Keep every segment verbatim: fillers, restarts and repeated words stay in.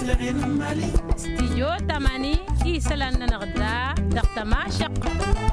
استيجو تماني إيسلان نغدا دقتما شق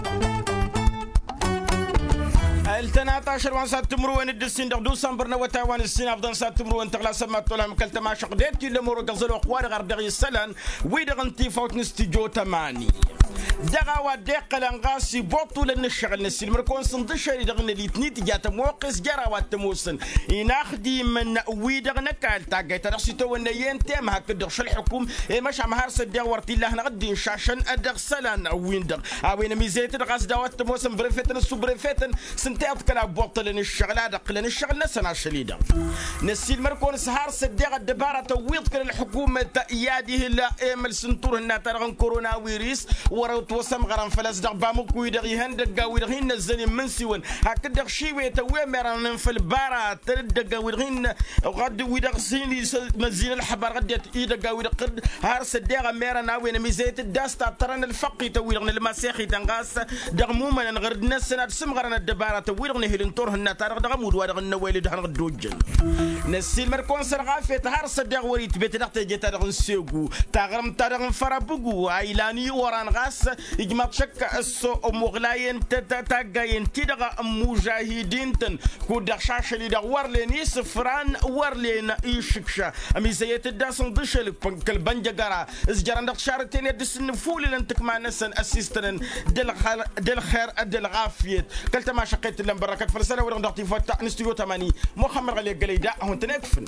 التناتاشر وان سات تمرو ان الدسين دغدو سامبرنا وتاوان السين افضل سات تمرو ان تغلا سما طولها مكلت ما شقدت كي لمرو قزلو قوار غير دغي السلان ويدغ انتي فوت نستيجو تماني دغا ودق لنغاسي بوطو لن الشغل نسيل مركون سندشري دغن اللي تنيت جات موقس جرا واتموسن يناخدي من ويدغ نكال تاغي ترسي تو نيين تيم هك دغش الحكوم مش عم هارس دغ ورتي الله نغدي شاشن ادغ سلان وين دغ اوين ميزيت دغاس داوات موسم بريفتن سوبريفتن سنتات كلا بوطل لن الشغل دق لن الشغل نسنا شليدا نسيل مركون سهار صدق الدباره تويض كل الحكومه اياده لا امل سنتور هنا ترغن كورونا فيروس وروت وسم غرام فلاس دغ بامك ويدغ يهندق ويدغين الزني منسيون هكذا شيوي توي مرن في البارا تردق ويدغين غد ويدغ سيني مزين الحبر غدت ايدغ ويدغ هار صدق ميرنا وين ميزيت الداستا ترن الفقي توي المسيخي تنغاس دغ مومن غرد نسنا سمغرنا الدباره توي هلنتور هنا تارغ دغ مود وادغ النويل دغ دوجن نسيل مركون سرغافي تهار صدق وريت بيت دغ تجي تارغ نسيغو تاغرم تارغ فرابغو ايلاني وران غاس يجمع شك السو مغلاين تتاغاين تدغ مجاهدين تن كود شاشلي دغ ورلين سفران ورلين يشكشا ميزيت الداسن دشل كل بنجغرا ازجران دغ شارتين دسن فول لنتك ما نسن اسيستن دل خير دل خير دل غافيت قلت ما شقيت لهم بركات فلسنه ورغ دغتي فتا نستيو ثمانية محمد علي قليدا هون تنكفن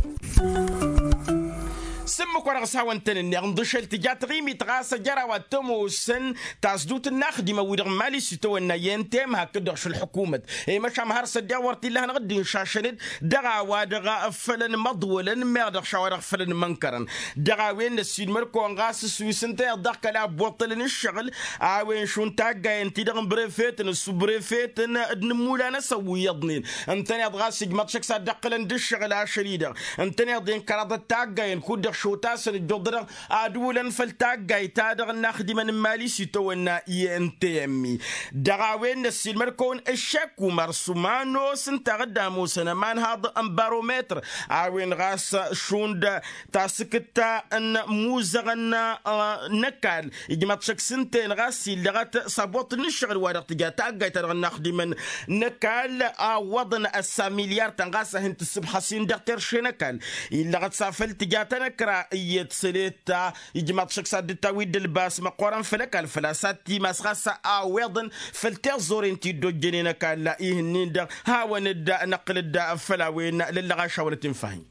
سمك ورغ ساوان تنن غندشل تجات غيمي تغاس جرا وتمو سن تاسدوت النخدمه ودغ مالي ستو النين تيم هكذا شو الحكومه اي مش عم هرس داورتي الله نغدي شاشند دغا ودغا فلن مضولا ما دغ شوارغ فلن منكرن دغا وين السيد مركو غاس سويسنت دغ لا بوطل الشغل اوين شون تاغا انت دغ بريفيتن سوبريفيتن نمولا نسوي يضنين انتني دغاس جمط شك صدقلن الشغل اشريده انتني دين كراد تاغا كود شو تاسن الجدرة أدولا فلتاجي تادر نخدم من مالي ستونا ينتمي دعوين السيل مركون الشك ومرسومانو سنتغدى موسنا من هذا أمبارومتر عوين غاس شوند تاسكتا أن موزغنا نكال يجمع شك سنتين غاسي لغات صبوت نشغل ورق تجا تاجي تادر نخدم من نكال وضن السا مليار تنغاسا هنت السبحسين دكتور شنكال لغات سافل تجا تنك رأيت سليتا يجمع شخص التويد الباس مقارن فلك الفلاسات مسخصة أوضن فلتزور انتي دوجنينا كلا إهنين دا هاون الدا نقل الدا فلاوين للغا شاولة تنفهم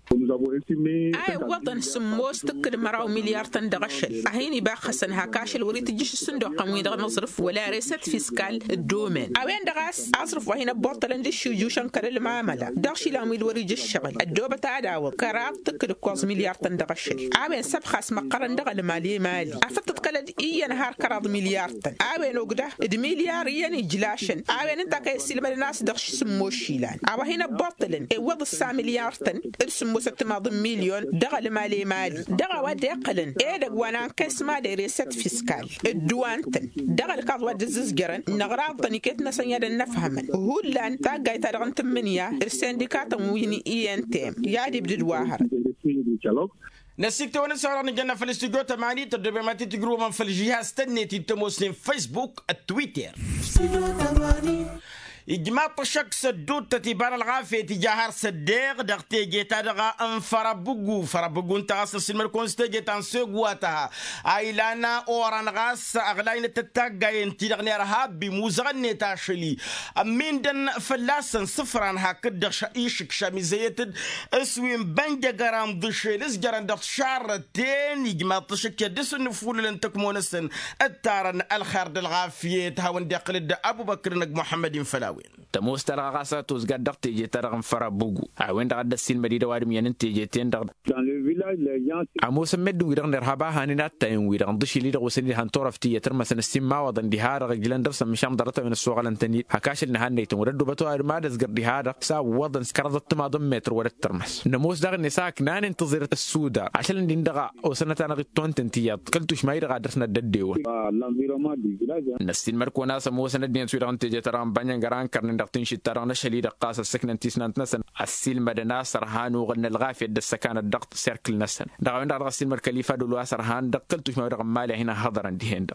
أي وضن سموس تكل مراو مليار تندغشل أهيني باخسن هاكاشل وريت الجيش الصندوق قموي دغ مصرف ولا ريست فيسكال الدومين أوين دغاس أصرف وهنا بورتلن دي شوجوشن كرل معاملة دغشي لامي الوريج الشغل الدوبة تعداول كراب تكل كوز مليار تندغشل أوين سبخاس مقرن دغ المالي مالي أفتت كلد إيا نهار كراض مليار تن أوين وقده إد مليار يعني جلاشن أوين انتا كي سلم الناس دغش سموش شيلان أو هنا بورتلن إي وض السا مليار تن السمو ستماض مليون دغ المالي مالي دغ ودي قلن إيه دغ وانا كيس ما دي ريست فيسكال الدوان تن دغ الكاظ ود الززجرن نغراض تنكيتنا سنيادا نفهمن هولان تاقاي تدغن تمنيا السندكات مويني إيان تيم يادي بدد واهر نسيك تونا سارة نجنا في الاستوديو تمانية تدرب ما تتجروا من في الجهاز تنتي تموسين فيسبوك التويتر إجماع شخص الدود تتبان الغافية تجاهر صديق دغتي جيتا دغا ان فرابوغو فرابوغو انتغاس السلمر كونستي جيتا سيغواتها ايلانا اوران غاس اغلاين تتاقاين تدغني رهاب بموزغني تاشلي امين دن فلاسن صفران هاكد شايشك شاميزيتد اسوين بنجا غرام دشيلس جران دغ شارتين إجماع شك يدس النفول لنتكمونسن التارن الخير دالغافية تهاون داقل ابو بكر نق محمد فلاوي تموس ترى غاسات وزقدر تيجي ترى فرابوغو عوين دغد السين مديده وادم ين تيجي تين دغ عموس مد ويرن نرهبا هانينات تاين ويرن دشي لي دغ وسني هان تورفتي يتر مثلا السما وضن دي هار رجلن درس مشام درته من السوق لنتني هكاش نهان تمرد بتو ما دزقر دي هذا سا وضن سكرت ما ضم متر ولا ترمس نموس دغ نساك نان انتظر السودا عشان ندغ وسنه انا غتون تنتيات قلتوش ما يدغ درسنا دديو نستين مركو ناس موس ندين سويرن تيجي ترى بانيان كرن دقتين شتارنا شليد قاس السكن انتسنت نسن السيل مدنا سرهان وغن الغافية السكان الضغط سيركل دخل نسن دغ عند راسين مركليفا دول واسر هان دقلتوش ما رقم مالي هنا هضرا دي هندا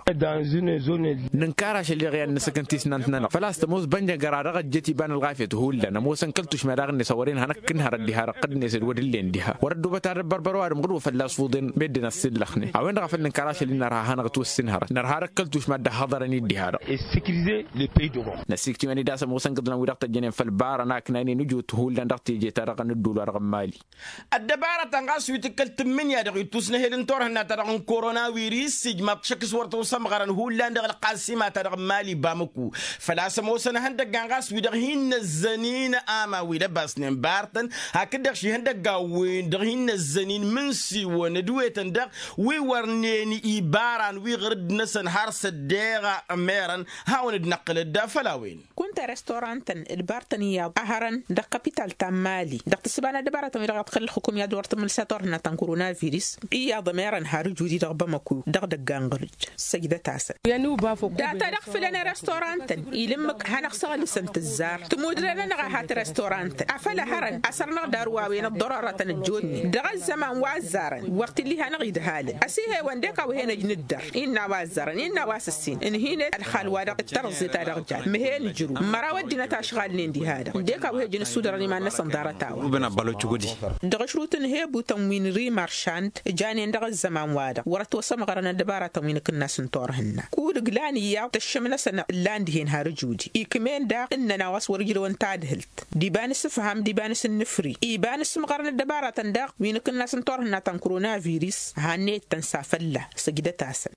ننكارش اللي غير نسكنتيس نانتنا فلا استموز بنجا قرارغ جتي بان الغافيه هولا نموس انكلتوش ما دغ نسورين هنكنها رديها رقد نسد ودلين ديها وردوا بتاع بربروار مغرو فلا صفودين بدنا السلخني اوين غفل ننكارش اللي نراها هنغتو السنهر نرها ركلتوش ما هضرني ديها sécuriser le pays de Rome نسيكتي ماني داس موسن قدنا ورقت جنين فالبار انا كناني نجو هولا ndaqti je tara kan dulu raqam mali الدبارة تنقاس ويتكلت من يا دغي توسنه هلن تورنا ترى كورونا فيروس ما تشكس ورتو سمغران هولا ندغ القاسمه ترى مالي بامكو فلا سموسن هندق غانغاس ويدغهن الزنين اما ويدباسن بارتن هكذا شي هندق وين دغهن الزنين من سي وندويت ندغ وي ورنيني ايباران وي غرد نسن هارس الديغا اميران هاون نقل الدافلاوين كنت ريستورانتن البارتنيا اهرن د كابيتال تمالي دقت سبانا دبارة تمير قد خل حكومة دورت من ساتورنا تنكورونا فيروس إيا ضميرا هارو جودي دغبا مكو دغ دغانغرج سجدة تاسع يانو بافو داتا دغ فلنا ريستورانتن يلمك هنقصغ لسنت الزار تمودرنا نغا هات ريستورانت افلا هرن اسرنا دارواوين الضرورة الجودني دغ الزمان وازارن وقت اللي هنغيد هاله اسيه وندكا وهنا جندر إنا وازارن إنا واسسين إن هنا الخالوا دغ الترزي ترجع مهين جرو مراودنا تاشغال نندي هذا ديكا وهي جن السودراني ما نسن دارتاو وبنا بالو تشغدي دغ شروطن هيبو تموين ري مارشانت جاني دغ الزمان وادا ورتو سمغرنا دبارة تموين كنا سنتورهن كود غلانيا تشمنا سن لاندهين هارجودي يكمن دا اننا واس ورجل وانتادهلت ديبان سفهم ديبان سنفري ايبان سمغرنا دبارة تندق وين كنا سنتورهن تن كورونا فيروس هانيت تنسافله سجده تاسل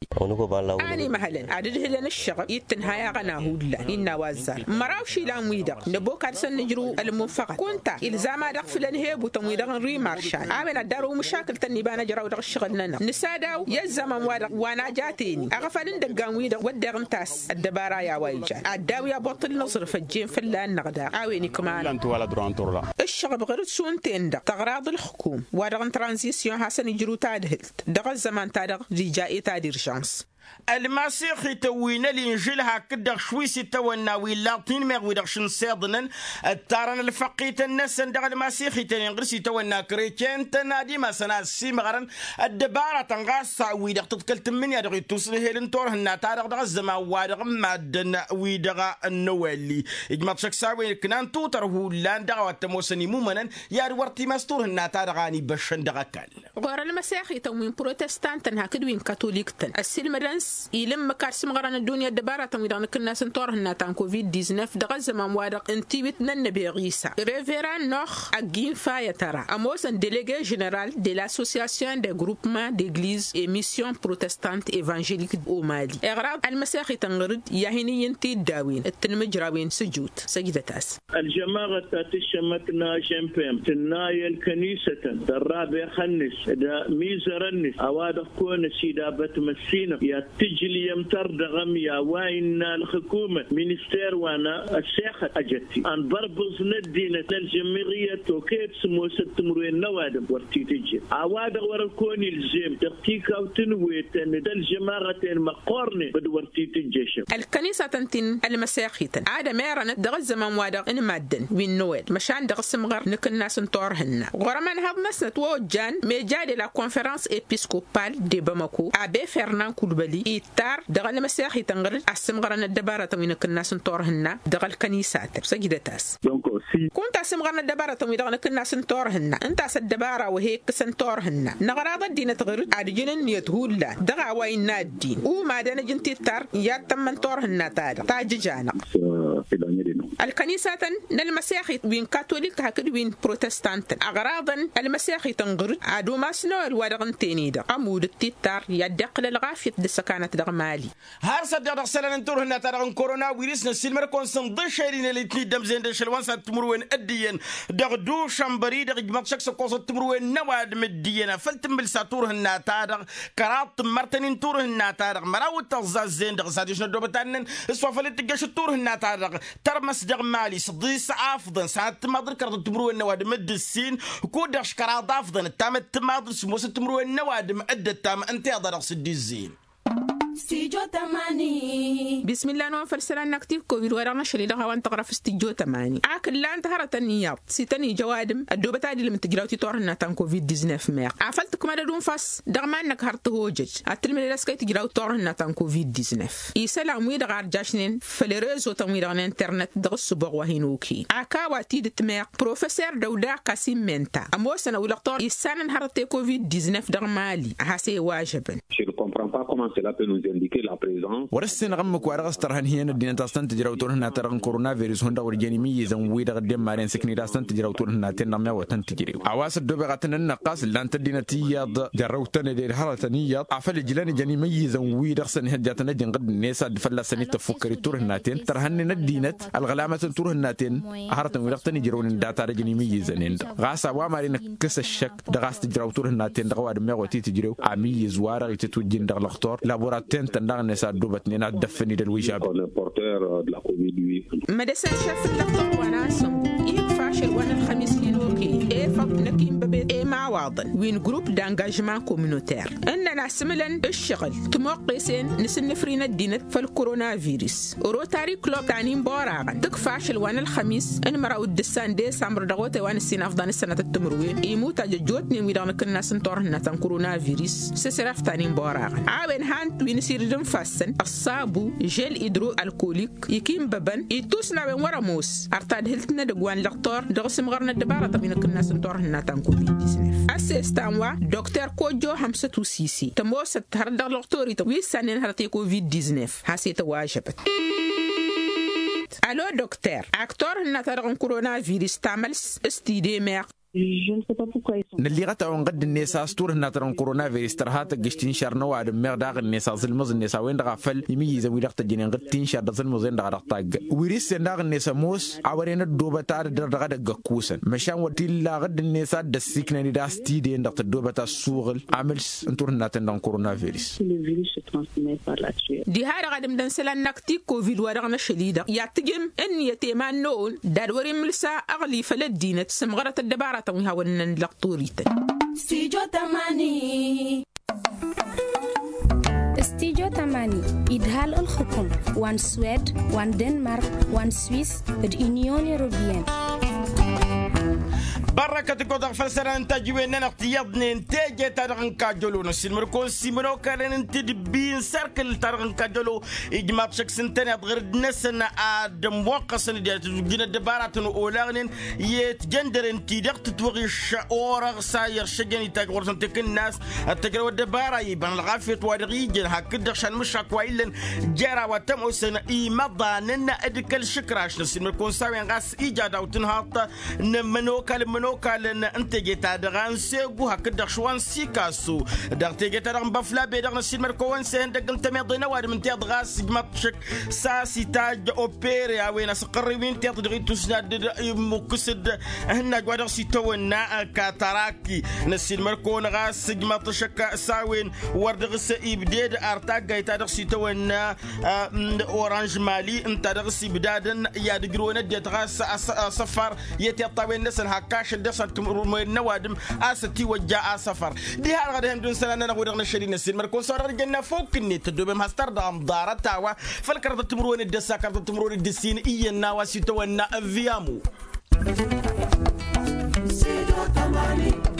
اني مهلا عدد هلن الشغب يتنهايا غناهولا إنا وازار مراوشي لان ويدا نبو كارسن نجرو المنفقه كنت الزام دغ فلان هيبو تمويدا ري مارشال امن دارو مشاكل تني بانا جراو دغ شغلنا نساداو يا زمان وادا وانا جاتيني اغفلن دغان ويدا ودغن تاس الدبارا يا وايجا اداو يا بطل نصر فجين فلان نغدا اويني كمان انت ولا درون تورلا الشغب غير سونتين دغ تغراض الحكوم ودغن ترانزيسيون حسن يجرو تادهلت دغ الزمان تادغ رجائي تادير شانس المسيخ توينا الانجيل هكذا شويسي تونا ويلاطين ما ويدغش نصيدنا التارن الفقيت الناس ندغ المسيخ تنغرسي تونا كريتين تنادي ما سنا سيمغرن الدباره تنغاس ويدغ تتكلت من يدغ توصل هيلن تور هنا تارغ دغ الزما وادغ مادن ويدغ النوالي اجمع شك ساوي كنان توتر هو لاندغ وتموسني مومنن يا ورتي مستور هنا تارغاني بشندغ كان غور المسيخ توين بروتستانت هكذا وين كاثوليك السلم يلم كارسم غران الدنيا دبارة تميدان كنا سنتور هنا تان كوفيد تسعطاش دغ زمان وادق انتي بتنا النبي عيسى ريفيران نوخ اجين فايا ترى اموسن ديليغي جنرال دي لاسوسياسيون دي غروبمون ديغليز اي ميسيون بروتستانت ايفانجيليك او مالي اغراض المسيخ تنغرد يهني ينتي داوين التنمجراوين سجود سجدة تاس الجماعة تشمتنا جنبهم تناي الكنيسة الرابع خنس دا ميزرنس اوادق كون سيدا بتمسينا يا تجلي يمتر دغم يا وين الحكومة مينستير وانا الشيخ أجتي أن بربز ندينا الجمهورية توكيت سمو ستمروين نوادم ورتي تجي عوادق وركوني الزيم تقتيك أو تنويت أن دل جماعتين مقارنة بد ورتي تجيش الكنيسة تنتين المسيحية عادة ميرنا دغ الزمان وادق إن مادن من نويل مشان دغ السمغر نكن ناس نطورهن غرمان هاد ناس نتوجان ميجادي لا كونفرنس إبسكوبال دي باماكو أبي فرنان كولبالي إيتار دغ المسيحي تنغرد السمغرنا الدبارة تمين كنا سنتورهن دغ الكنيسات سجدة تاس كنت السمغرنا الدبارة تمين دغ كنا سنتورهن انت الدبارة وهيك سنتورهن نغراض الدين تغرد عدجن يتهول لا دغ وين الدين وما دنا جنتي تار يا تمن تورهن تاج تاج جانا الكنيسة المسيحي بين كاثوليك هكذا بين بروتستانت أغراضا المسيحي تنغرد عدو ما سنو الوادغن تيني دا أمود التتار يدق للغافية دسا كانت دغ مالي هارسا دغ سلان انتور هنا تارغن كورونا ويروس نسيل مركون سندشيرين اللي تني دم زين دشلوان ساتمروين اديين دغ دو شامبري دغ جماك شك سكوس تمروين نواد مدينا فلتمبل ساتور هنا تارغ كرات مرتين تور هنا تارغ مراو تغزاز زين دغ ساديش ندو بتانن سوفلت تجش تور هنا تارغ ترمس دغ مالي صديس افضل ساعات ما ذكرت تمروين نواد مد السين كود دغ كرات افضل تام تمادر سموس تمروين نواد مد تام انت دغ سدي الزين استيجو تماني. بسم الله نوان فلسلان نكتيف كوفيد ورانا شريدة هوان تغرف استيجو تماني. عاكل لان تهرة النياط سيتاني جوادم الدوبة تادي لمن تجراوتي طورنا تان كوفيد تسعطاشر ميق. عفلتكم هذا دون فاس دغمان نك هرته هوجج. التلمي لسكي تجراو طورنا تان كوفيد تسعطاشر. يسال عميد غار جاشنين فلريزو تمويد عن انترنت دغس بغوهينوكي. عكا واتيد تميق بروفيسور دودا قاسم منتا. أموسنا ولقطور يسان هرته كوفيد تسعطاشر دغمالي. هاسي واجبا. Je ne comprends pas comment cela peut nous indiquer la présence. ورسين غمك وارغستر هن هي ندين تاستن تجراوتون هنا ترى كورونا فيروس هندا ورجاني ميزن ويدا قدام مارين سكني تاستن تجراوتون هنا تنما وتن تجري عواس الدوبه غتن النقاس لان تدينا تياد جراوتن دير حرتنيات عفل جلاني جاني ميزن ويدا خسن هداتنا دين قد الناس فلا سنه تفكري تور هناتين ترى هن ندينت الغلامه تور هناتين حرتن ويدا تني جرون داتا رجاني ميزن غاسا وامارين كس الشك دغاس تجراوتون هناتين دغوا دمي وتي تجريو امي زواره تتوجين دغلختور لابوراتين تندغ نسا دوبتني دفني الوجاب مدرسة شاف اللقطة وناسم إيه فاشل وانا الخميس لنوكي إيه فق نكيم ببيت إيه مع واضن وين جروب دانجاجمان كومينوتير إننا سملا الشغل تموقسين نسن فرينا الدينت فالكورونا فيروس روتاري كلوب تعنين بوراغن تك فاشل وانا الخميس إن مرأو الدسان دي سامر دغوتي وانا السين أفضان السنة التمروين إيموتا جوتني ويدان كنا سنطورنا تان كورونا فيروس سسراف تعنين بوراغن عاوين هانت وين سير دم فاسن الصابو جيل إدرو الكوليك يكيم ببن يتوسنا من ورا موس أرتاد هلتنا دقوان لقطار دغسم غرنا الدبارة طبينا كنا سنطورنا تان كوفيد تسعطاشر أسيستانوا دكتور كوجو همسة وسيسي تموسة هردغ لقطوري توي سنين هرتي كوفيد تسعطاشر هاسي تواجبت ألو دكتور أكتور هنا ترغن كورونا فيروس تعمل استيدي ميق Je ne sais pas pourquoi ils sont. نلي غتا ونقد الناس استور هنا كورونا فيروس ترهات قشتين شهر وعد مغداغ الناس زلمز الناس وين دغفل يميز وي دغت جين قتين شهر زلمز وين دغتاغ ويريس دغ الناس موس اورين دوبه تار دغ دغ كوسن مشان ودي لا غد الناس دسيكني داستي دي دغت دوبه تا سوغل عملس انتور هنا تن كورونا فيروس Le virus se transmet par la sueur. دي هذا غادم دنسلا نكتي كوفيد ورغنا شديدة ياتجم ان يتيمان نون داروري ملسا اغلي فلدينة سمغرة الدبارة تويها ونن لقطوريتا استيجو تماني. استيجو تماني إدهال الحكم وان سويد وان دنمارك وان سويس اليونيون يوروبيان بركة كودر فلسران تجوين نختيضني نتاجي تارغن كاجولو نسيل مركون سيمونو كارن انتدبين سركل تارغن كاجولو إجماع شك سنتين غير نسنا آدم وقصن ديال تجينا دبارات أولاغن يتجندر انتي دقت توغي شعور ساير شجني تاغور سنتك الناس التجربة الدبارة يبان الغافية وادغيجن هكذا شان مشاك وايلن جرى وتم أسنا إيما ضاننا أدكال شكراش نسيل مركون ساوين غاس إيجاد أو تنهاط نمنو كالم منوكال أنت جيت أدغان سيجو هكذا شوان سيكاسو دغتي جيت أدغان بفلا بيدغن السيد مركوان سين دغن تميضينا واد من تيضغاس جمطشك ساسي تاج أوبيري أوين سقربين تيضغي تسناد مكسد هنا جوادغ سيتونا كاتراكي نسيد مركون غاس جمطشك ساوين وردغ سيبديد أرتاق جيت أدغ سيتونا أورانج مالي أنت أدغ سيبدادن يادجرونا ديت غاس صفر يتيطاوين نسن هكاش الدسات نوادم أستي وجاء سفر دي هذا غادي هم دون سنة نقول لنا شرينا السين مركون صار رجعنا فوق النت تدوم هستر دام دارت تاوا فالكرة تمرون الدسا كرة تمرون الدسين إيه نواسي تونا فيامو.